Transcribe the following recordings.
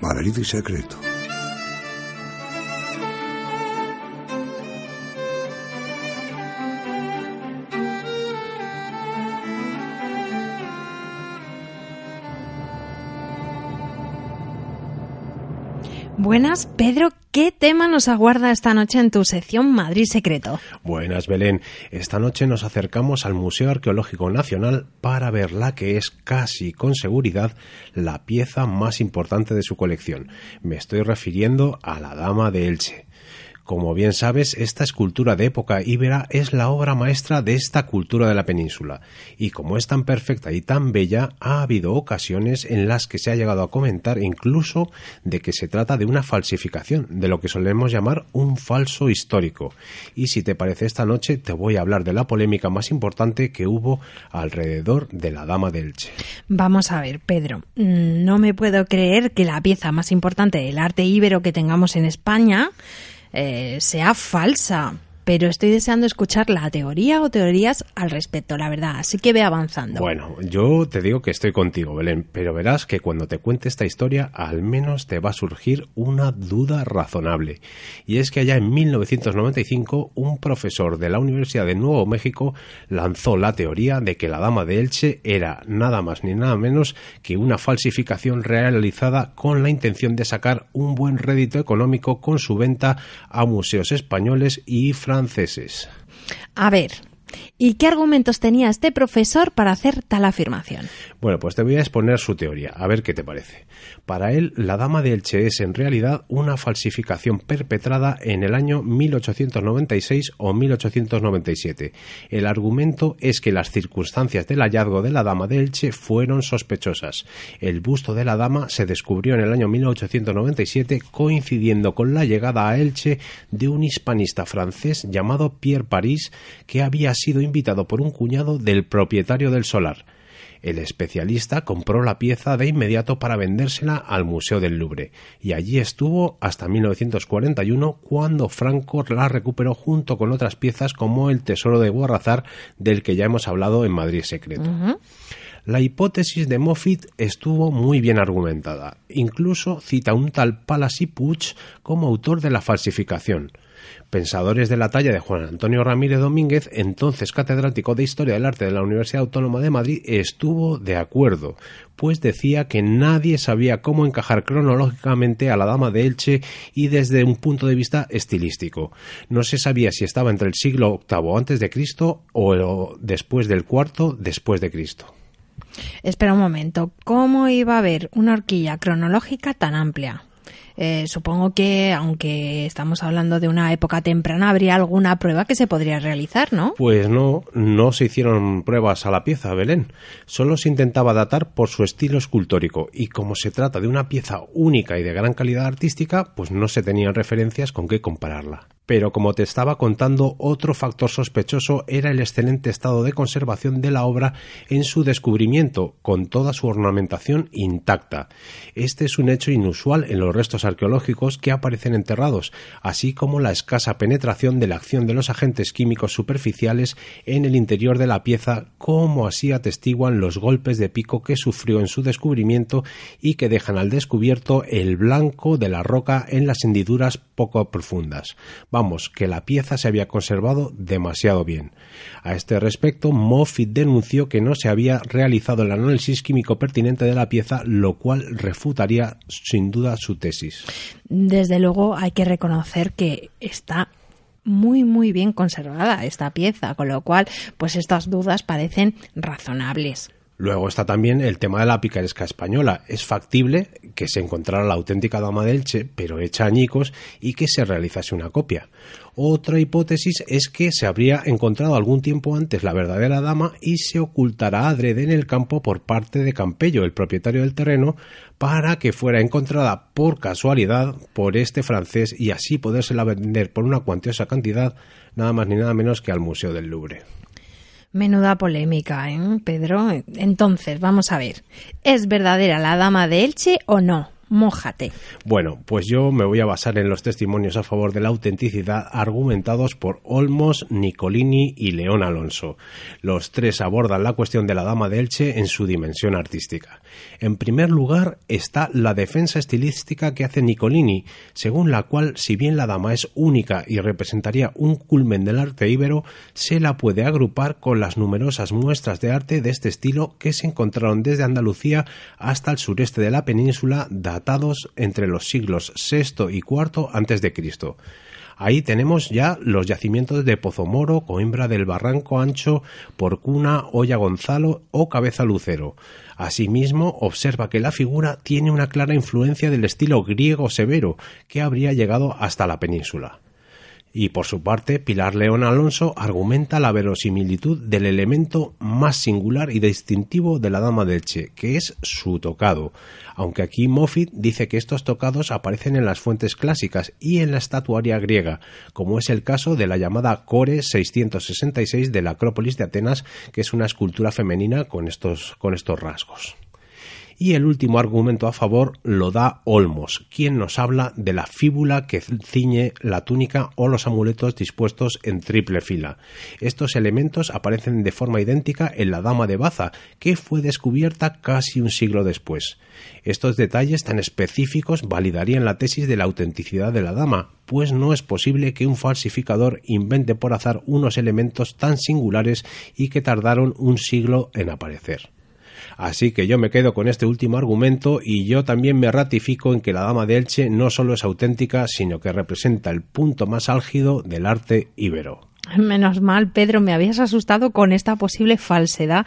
Madrid y secreto. Buenas, Pedro, ¿qué tema nos aguarda esta noche en tu sección Madrid Secreto? Buenas, Belén. Esta noche nos acercamos al Museo Arqueológico Nacional para ver la que es casi con seguridad la pieza más importante de su colección. Me estoy refiriendo a la Dama de Elche. Como bien sabes, esta escultura de época íbera es la obra maestra de esta cultura de la península, y como es tan perfecta y tan bella, ha habido ocasiones en las que se ha llegado a comentar incluso de que se trata de una falsificación, de lo que solemos llamar un falso histórico. Y si te parece, esta noche te voy a hablar de la polémica más importante que hubo alrededor de la Dama de Elche. Vamos a ver, Pedro, no me puedo creer que la pieza más importante del arte íbero que tengamos en España sea falsa, pero estoy deseando escuchar la teoría o teorías al respecto, la verdad, así que ve avanzando. Bueno, yo te digo que estoy contigo, Belén, pero verás que cuando te cuente esta historia al menos te va a surgir una duda razonable, y es que allá en 1995 un profesor de la Universidad de Nuevo México lanzó la teoría de que la Dama de Elche era nada más ni nada menos que una falsificación realizada con la intención de sacar un buen rédito económico con su venta a museos españoles y franceses. A ver, ¿y qué argumentos tenía este profesor para hacer tal afirmación? Bueno, pues te voy a exponer su teoría, a ver qué te parece. Para él, la Dama de Elche es en realidad una falsificación perpetrada en el año 1896 o 1897. El argumento es que las circunstancias del hallazgo de la Dama de Elche fueron sospechosas. El busto de la dama se descubrió en el año 1897 coincidiendo con la llegada a Elche de un hispanista francés llamado Pierre Paris, que había sido invitado por un cuñado del propietario del solar. El especialista compró la pieza de inmediato para vendérsela al Museo del Louvre, y allí estuvo hasta 1941, cuando Franco la recuperó junto con otras piezas como el Tesoro de Borrazar, del que ya hemos hablado en Madrid Secreto. La hipótesis de Moffitt estuvo muy bien argumentada. Incluso cita a un tal Palasi Puig como autor de la falsificación. Pensadores de la talla de Juan Antonio Ramírez Domínguez, entonces catedrático de Historia del Arte de la Universidad Autónoma de Madrid, estuvo de acuerdo, pues decía que nadie sabía cómo encajar cronológicamente a la Dama de Elche y desde un punto de vista estilístico. No se sabía si estaba entre el siglo VIII antes de Cristo o después del IV después de Cristo. Espera un momento, ¿cómo iba a haber una horquilla cronológica tan amplia? Supongo que, aunque estamos hablando de una época temprana, habría alguna prueba que se podría realizar, ¿no? Pues no se hicieron pruebas a la pieza, Belén. Solo se intentaba datar por su estilo escultórico, y como se trata de una pieza única y de gran calidad artística, pues no se tenían referencias con qué compararla. Pero como te estaba contando, otro factor sospechoso era el excelente estado de conservación de la obra en su descubrimiento, con toda su ornamentación intacta. Este es un hecho inusual en los restos arqueológicos que aparecen enterrados, así como la escasa penetración de la acción de los agentes químicos superficiales en el interior de la pieza, como así atestiguan los golpes de pico que sufrió en su descubrimiento y que dejan al descubierto el blanco de la roca en las hendiduras poco profundas. Vamos, que la pieza se había conservado demasiado bien. A este respecto, Moffitt denunció que no se había realizado el análisis químico pertinente de la pieza, lo cual refutaría sin duda su tesis. Desde luego hay que reconocer que está muy bien conservada esta pieza, con lo cual pues estas dudas parecen razonables. Luego está también el tema de la picaresca española. Es factible que se encontrara la auténtica Dama de Elche, pero hecha añicos, y que se realizase una copia. Otra hipótesis es que se habría encontrado algún tiempo antes la verdadera dama y se ocultará adrede en el campo por parte de Campello, el propietario del terreno, para que fuera encontrada por casualidad por este francés y así podérsela vender por una cuantiosa cantidad, nada más ni nada menos que al Museo del Louvre. Menuda polémica, ¿eh, Pedro? Entonces, vamos a ver, ¿es verdadera la Dama de Elche o no? mójate. Bueno, pues yo me voy a basar en los testimonios a favor de la autenticidad argumentados por Olmos, Nicolini y León Alonso. Los tres abordan la cuestión de la Dama de Elche en su dimensión artística. En primer lugar está la defensa estilística que hace Nicolini, según la cual, si bien la dama es única y representaría un culmen del arte íbero, se la puede agrupar con las numerosas muestras de arte de este estilo que se encontraron desde Andalucía hasta el sureste de la península, datados entre los siglos VI y IV a.C. Ahí tenemos ya los yacimientos de Pozomoro, Coimbra del Barranco Ancho, Porcuna, Olla Gonzalo o Cabeza Lucero. Asimismo, observa que la figura tiene una clara influencia del estilo griego severo que habría llegado hasta la península. Y por su parte, Pilar León Alonso argumenta la verosimilitud del elemento más singular y distintivo de la Dama de Elche, que es su tocado, aunque aquí Moffitt dice que estos tocados aparecen en las fuentes clásicas y en la estatuaria griega, como es el caso de la llamada Core 666 de la Acrópolis de Atenas, que es una escultura femenina con estos rasgos. Y el último argumento a favor lo da Olmos, quien nos habla de la fíbula que ciñe la túnica o los amuletos dispuestos en triple fila. Estos elementos aparecen de forma idéntica en la Dama de Baza, que fue descubierta casi un siglo después. Estos detalles tan específicos validarían la tesis de la autenticidad de la dama, pues no es posible que un falsificador invente por azar unos elementos tan singulares y que tardaron un siglo en aparecer. Así que yo me quedo con este último argumento y yo también me ratifico en que la Dama de Elche no solo es auténtica, sino que representa el punto más álgido del arte íbero. Menos mal, Pedro, me habías asustado con esta posible falsedad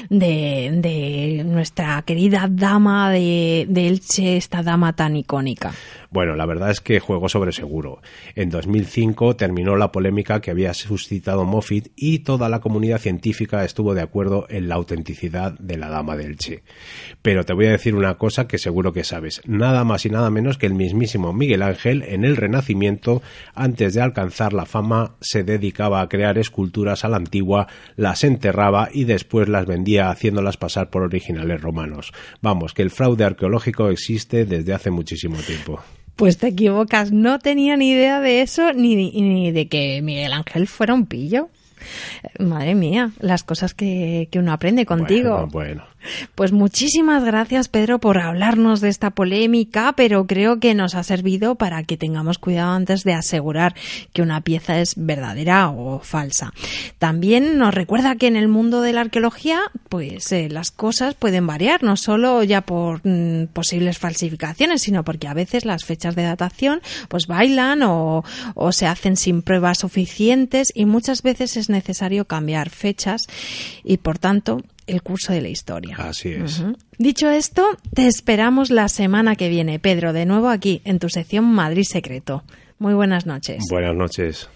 de nuestra querida Dama de Elche, esta dama tan icónica. Bueno, la verdad es que juego sobre seguro. En 2005 terminó la polémica que había suscitado Moffitt y toda la comunidad científica estuvo de acuerdo en la autenticidad de la Dama de Elche. Pero te voy a decir una cosa que seguro que sabes. Nada más y nada menos que el mismísimo Miguel Ángel, en el Renacimiento, antes de alcanzar la fama, se dedicaba a crear esculturas a la antigua, las enterraba y después las vendía haciéndolas pasar por originales romanos. Vamos, que el fraude arqueológico existe desde hace muchísimo tiempo. Pues te equivocas, no tenía ni idea de eso ni de que Miguel Ángel fuera un pillo. Madre mía, las cosas que uno aprende contigo. Bueno. Pues muchísimas gracias, Pedro, por hablarnos de esta polémica, pero creo que nos ha servido para que tengamos cuidado antes de asegurar que una pieza es verdadera o falsa. También nos recuerda que en el mundo de la arqueología, pues las cosas pueden variar, no solo ya por posibles falsificaciones, sino porque a veces las fechas de datación pues bailan o se hacen sin pruebas suficientes y muchas veces es necesario cambiar fechas y, por tanto, el curso de la historia. Así es. Dicho esto, te esperamos la semana que viene, Pedro, de nuevo aquí en tu sección Madrid Secreto. Muy buenas noches. Buenas noches.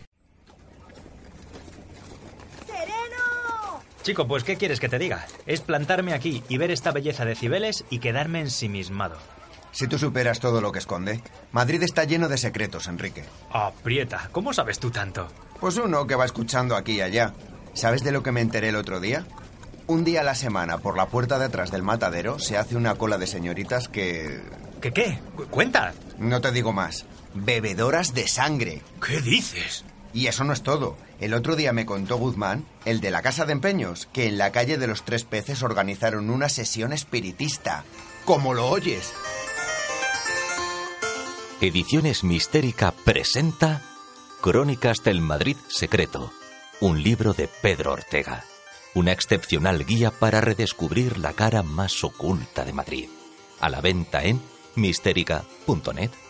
¡Sereno! Chico, pues ¿qué quieres que te diga? Es plantarme aquí y ver esta belleza de Cibeles y quedarme ensimismado. Si tú superas todo lo que esconde, Madrid está lleno de secretos, Enrique. Aprieta, ¿cómo sabes tú tanto? Pues uno que va escuchando aquí y allá. ¿Sabes de lo que me enteré el otro día? Un día a la semana, por la puerta de atrás del matadero, se hace una cola de señoritas que... ¿Qué? Cuenta. No te digo más. Bebedoras de sangre. ¿Qué dices? Y eso no es todo. El otro día me contó Guzmán, el de la Casa de Empeños, que en la calle de los Tres Peces organizaron una sesión espiritista. ¡Como lo oyes! Ediciones Mistérica presenta Crónicas del Madrid Secreto, un libro de Pedro Ortega. Una excepcional guía para redescubrir la cara más oculta de Madrid. A la venta en mistérica.net.